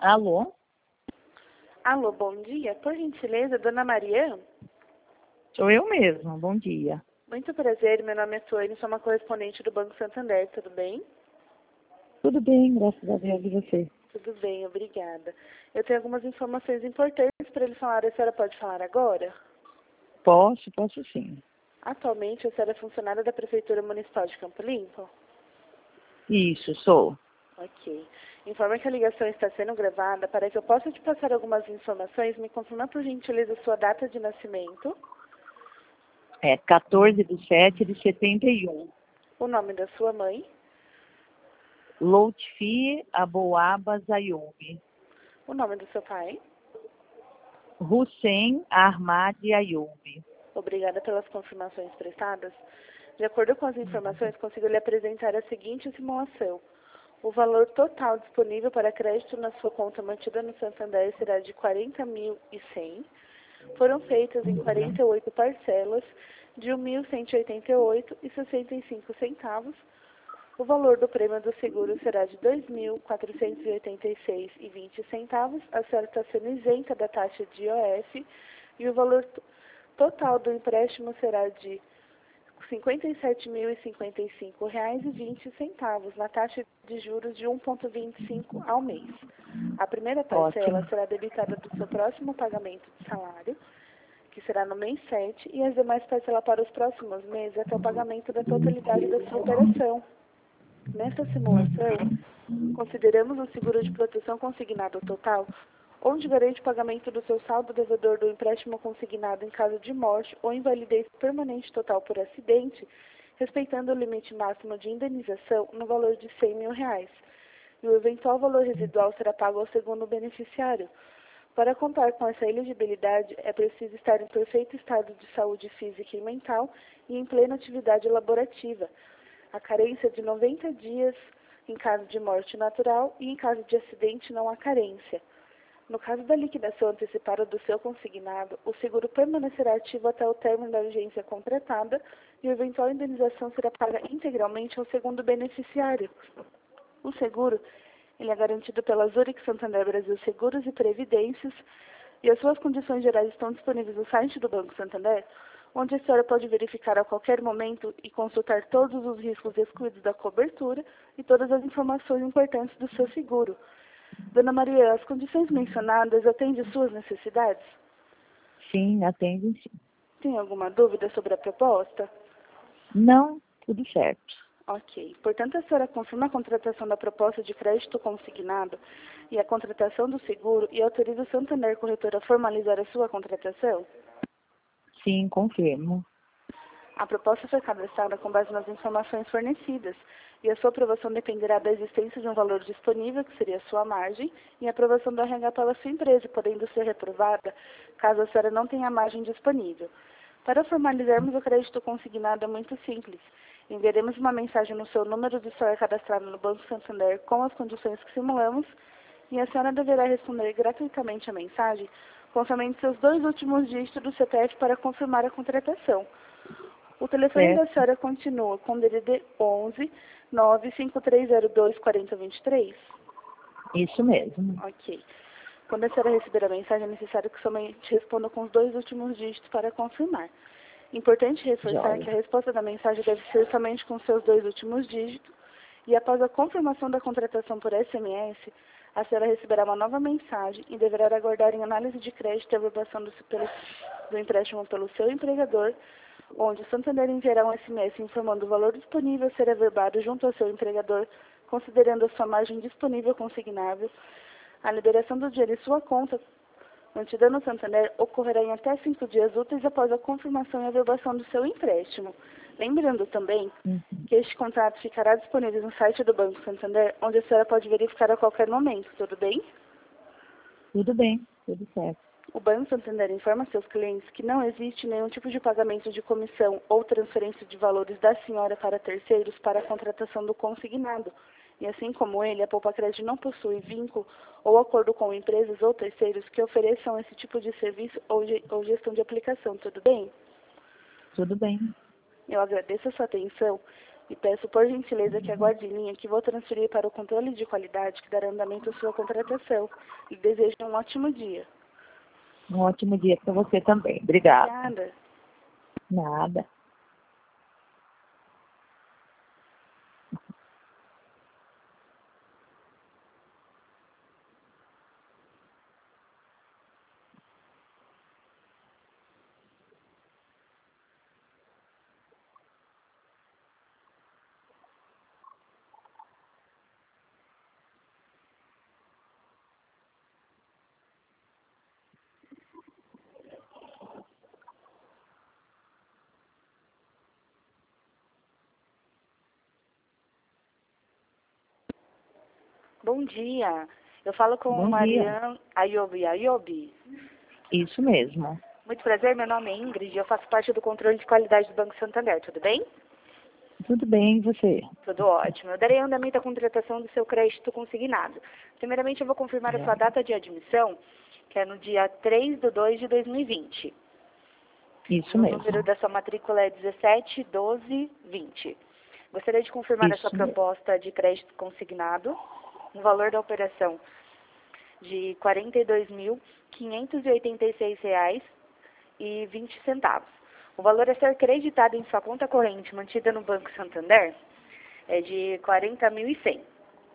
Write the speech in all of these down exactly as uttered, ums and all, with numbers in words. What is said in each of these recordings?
Alô? Alô, bom dia. Por gentileza, dona Maria? Sou eu mesma, bom dia. Muito prazer, meu nome é Suane, sou uma correspondente do Banco Santander, tudo bem? Tudo bem, graças a Deus, e você? Tudo bem, obrigada. Eu tenho algumas informações importantes para ele falar. A senhora pode falar agora? Posso, posso sim. Atualmente, a senhora é funcionária da Prefeitura Municipal de Campo Limpo? Isso, sou. Ok. Informa que a ligação está sendo gravada. Para que eu possa te passar algumas informações, me confirma por gentileza sua data de nascimento, É quatorze de sete de setenta e um. o nome da sua mãe, Lotfi Abouaba Zayoubi. o nome do seu pai. Hussein Ahmad Ayoubi. Obrigada pelas confirmações prestadas. De acordo com as informações, consigo lhe apresentar a seguinte simulação. O valor total disponível para crédito na sua conta mantida no Santander será de quarenta mil e cem. Foram feitas em quarenta e oito parcelas de mil cento e oitenta e oito reais e sessenta e cinco centavos. O valor do prêmio do seguro será de dois mil quatrocentos e oitenta e seis reais e vinte centavos. A senhora está sendo isenta da taxa de I O F e o valor total do empréstimo será de cinquenta e sete mil e cinquenta e cinco reais e vinte centavos, na taxa de juros de um vírgula vinte e cinco ao mês. A primeira parcela Ótimo. será debitada do seu próximo pagamento de salário, que será no mês sete, e as demais parcelas para os próximos meses até o pagamento da totalidade da sua operação. Nesta simulação, consideramos um seguro de proteção consignado total, onde garante o pagamento do seu saldo devedor do empréstimo consignado em caso de morte ou invalidez permanente total por acidente, respeitando o limite máximo de indenização no valor de cem mil reais. E o eventual valor residual será pago ao segundo beneficiário. Para contar com essa elegibilidade, é preciso estar em perfeito estado de saúde física e mental e em plena atividade laborativa. A carência de noventa dias em caso de morte natural e em caso de acidente não há carência. No caso da liquidação antecipada do seu consignado, o seguro permanecerá ativo até o término da vigência contratada e a eventual indenização será paga integralmente ao segundo beneficiário. O seguro ele é garantido pela Zurich Santander Brasil Seguros e Previdências e as suas condições gerais estão disponíveis no site do Banco Santander, onde a senhora pode verificar a qualquer momento e consultar todos os riscos excluídos da cobertura e todas as informações importantes do seu seguro. Dona Maria, as condições mencionadas atendem suas necessidades? Sim, atende sim. Tem alguma dúvida sobre a proposta? Não, tudo certo. Ok. Portanto, a senhora confirma a contratação da proposta de crédito consignado e a contratação do seguro e autoriza o Santander Corretora a formalizar a sua contratação? Sim, confirmo. A proposta foi cadastrada com base nas informações fornecidas e a sua aprovação dependerá da existência de um valor disponível, que seria a sua margem, e a aprovação do R H pela sua empresa, podendo ser reprovada caso a senhora não tenha margem disponível. Para formalizarmos o crédito consignado é muito simples. Enviaremos uma mensagem no seu número de celular cadastrado no Banco Santander com as condições que simulamos e a senhora deverá responder gratuitamente a mensagem com somente seus dois últimos dígitos do C P F para confirmar a contratação. O telefone Certo. da senhora continua com D D D onze, nove cinco três zero dois, quatro zero dois três? Isso mesmo. Ok. Quando a senhora receber a mensagem, é necessário que somente responda com os dois últimos dígitos para confirmar. Importante reforçar Joia. que a resposta da mensagem deve ser somente com seus dois últimos dígitos e após a confirmação da contratação por S M S, a senhora receberá uma nova mensagem e deverá aguardar em análise de crédito a aprovação do, pelo, do empréstimo pelo seu empregador, onde o Santander enviará um S M S informando o valor disponível a ser averbado junto ao seu empregador, considerando a sua margem disponível consignável. A liberação do dinheiro em sua conta mantida no Santander ocorrerá em até cinco dias úteis após a confirmação e averbação do seu empréstimo. Lembrando também Uhum. que este contrato ficará disponível no site do Banco Santander, onde a senhora pode verificar a qualquer momento, tudo bem? Tudo bem, tudo certo. O Banco Santander informa seus clientes que não existe nenhum tipo de pagamento de comissão ou transferência de valores da senhora para terceiros para a contratação do consignado. E assim como ele, a Poupa Crédito não possui vínculo ou acordo com empresas ou terceiros que ofereçam esse tipo de serviço ou, ge ou gestão de aplicação, tudo bem? Tudo bem. Eu agradeço a sua atenção E peço por gentileza que aguarde em linha que vou transferir para o controle de qualidade que dará andamento à sua contratação. E desejo um ótimo dia. Um ótimo dia para você também. Obrigada. Obrigada. Nada. Bom dia. Eu falo com Bom dia. Mariana Ayobi. Ayobi. Isso mesmo. Muito prazer, meu nome é Ingrid e eu faço parte do controle de qualidade do Banco Santander, tudo bem? Tudo bem, e você? Tudo ótimo. Eu darei andamento à contratação do seu crédito consignado. Primeiramente, eu vou confirmar a sua data de admissão, que é no dia três de dois de dois mil e vinte. Isso O mesmo. número da sua matrícula é dezessete doze vinte. Gostaria de confirmar a sua Isso mesmo. proposta de crédito consignado, o valor da operação de quarenta e dois mil, quinhentos e oitenta e seis reais e vinte centavos. O valor a ser creditado em sua conta corrente mantida no Banco Santander é de quarenta mil e cem.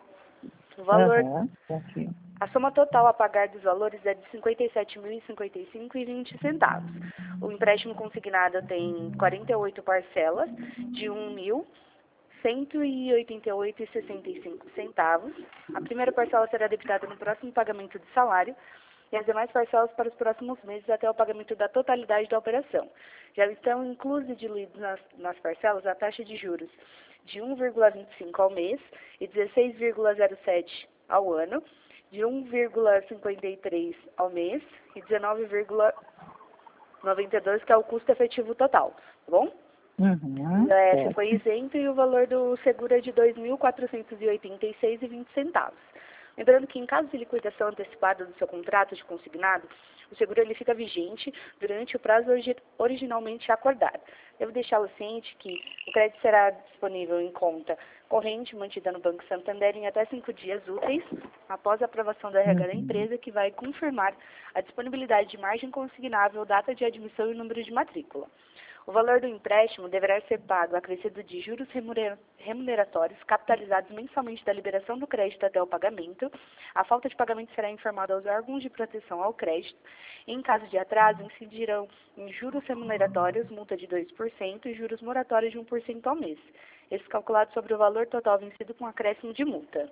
O valor, Aham, aqui. a soma total a pagar dos valores é de cinquenta e sete mil e cinquenta e cinco reais e vinte centavos. O empréstimo consignado tem quarenta e oito parcelas de um mil cento e oitenta e oito reais e sessenta e cinco centavos. A primeira parcela será debitada no próximo pagamento de salário e as demais parcelas para os próximos meses até o pagamento da totalidade da operação. Já estão inclusos e diluídos nas, nas parcelas a taxa de juros de um vírgula vinte e cinco ao mês e dezesseis vírgula zero sete ao ano, de um vírgula cinquenta e três ao mês e dezenove vírgula noventa e dois, que é o custo efetivo total, tá bom? Uhum, O I R F certo. foi isento e o valor do seguro é de dois mil quatrocentos e oitenta e seis reais e vinte centavos. Lembrando que em caso de liquidação antecipada do seu contrato de consignado, o seguro ele fica vigente durante o prazo origi originalmente acordado. Devo deixá-lo ciente que o crédito será disponível em conta corrente mantida no Banco Santander em até cinco dias úteis após a aprovação do R H da Uhum. empresa, que vai confirmar a disponibilidade de margem consignável, data de admissão e número de matrícula. O valor do empréstimo deverá ser pago acrescido de juros remuneratórios capitalizados mensalmente da liberação do crédito até o pagamento. A falta de pagamento será informada aos órgãos de proteção ao crédito. Em caso de atraso, incidirão em juros remuneratórios, multa de dois por cento e juros moratórios de um por cento ao mês. Esses calculados sobre o valor total vencido com acréscimo de multa.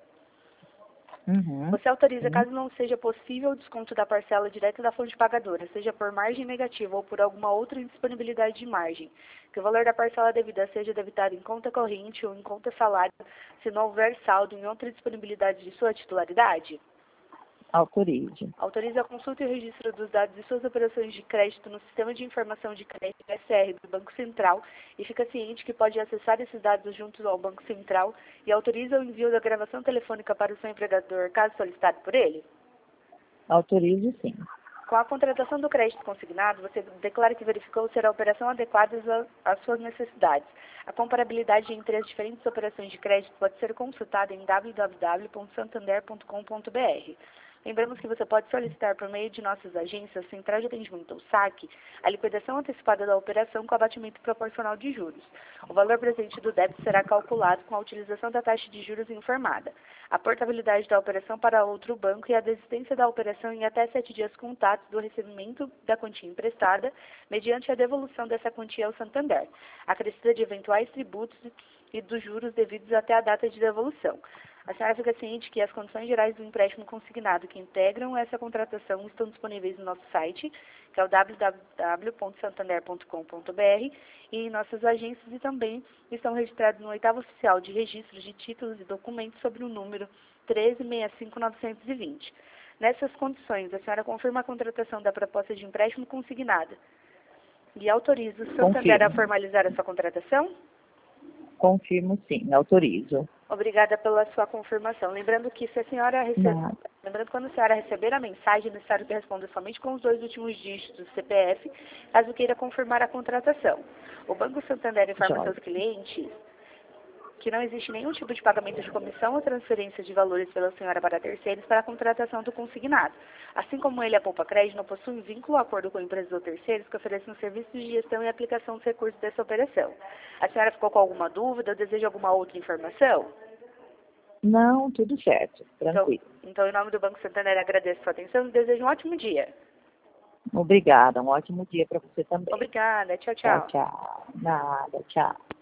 Uhum. Você autoriza, Sim. caso não seja possível o desconto da parcela direta da fonte pagadora, seja por margem negativa ou por alguma outra indisponibilidade de margem, que o valor da parcela devida seja debitado em conta corrente ou em conta salário, se não houver saldo em outra disponibilidade de sua titularidade? Autorize. Autoriza a consulta e o registro dos dados de suas operações de crédito no Sistema de Informação de Crédito S R do Banco Central e fica ciente que pode acessar esses dados juntos ao Banco Central e autoriza o envio da gravação telefônica para o seu empregador, caso solicitado por ele? Autorize, sim. Com a contratação do crédito consignado, você declara que verificou ser a operação adequada às suas necessidades. A comparabilidade entre as diferentes operações de crédito pode ser consultada em w w w ponto santander ponto com ponto b r. Lembramos que você pode solicitar por meio de nossas agências, Central de Atendimento ou S A C, a liquidação antecipada da operação com abatimento proporcional de juros. O valor presente do débito será calculado com a utilização da taxa de juros informada, a portabilidade da operação para outro banco e a desistência da operação em até sete dias contados do recebimento da quantia emprestada, mediante a devolução dessa quantia ao Santander, acrescida de eventuais tributos e dos juros devidos até a data de devolução. A senhora fica ciente que as condições gerais do empréstimo consignado que integram essa contratação estão disponíveis no nosso site, que é o w w w ponto santander ponto com ponto b r, e em nossas agências, e também estão registrados no oitavo oficial de registros de títulos e documentos sobre o número treze seis cinco nove dois zero. Nessas condições, a senhora confirma a contratação da proposta de empréstimo consignada e autoriza o Santander a Confirmo. formalizar a sua contratação? Confirmo, sim. Autorizo. Obrigada pela sua confirmação. Lembrando que se a senhora receber, Nada. lembrando que quando a senhora receber a mensagem, é necessário que responda somente com os dois últimos dígitos do C P F, caso queira confirmar a contratação. O Banco Santander informa Joia. seus clientes que não existe nenhum tipo de pagamento de comissão ou transferência de valores pela senhora para terceiros para a contratação do consignado. Assim como ele, a Poupa Crédito, não possui vínculo ou acordo com empresas ou terceiros que ofereçam serviços de gestão e aplicação dos recursos dessa operação. A senhora ficou com alguma dúvida ou deseja alguma outra informação? Não, tudo certo, tranquilo. Então, então, em nome do Banco Santander, agradeço a sua atenção e desejo um ótimo dia. Obrigada, um ótimo dia para você também. Obrigada, tchau, Tchau, tchau. tchau. Nada, tchau.